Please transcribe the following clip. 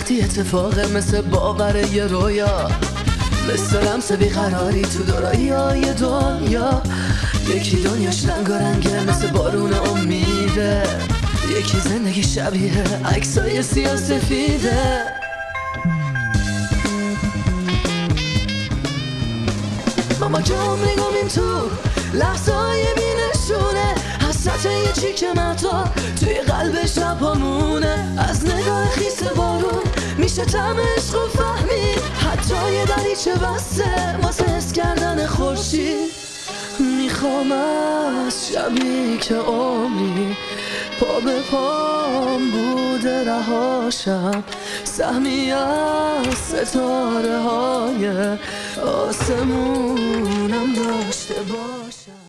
وقتی اتفاقه مثل باور یه رویا، مثل لمس بیقراری تو دورای دنیا. یکی دنیاش رنگارنگه مثل بارون امیده، یکی زندگی شبیه عکسای سیاه‌سفیده. ماما جام نگامیم تو لحظای بینشونه، حسرت یه چیک متا توی قلب شبامونه. از نگاه خیس بارون میشه طعم عشق و فهمید، حتی یه دریچه بسته واسه حس کردن خورشید. میخوام از شبی که عمری پا به پام بوده رهاشم، سهمی از ستاره های آسمونم داشته باشم.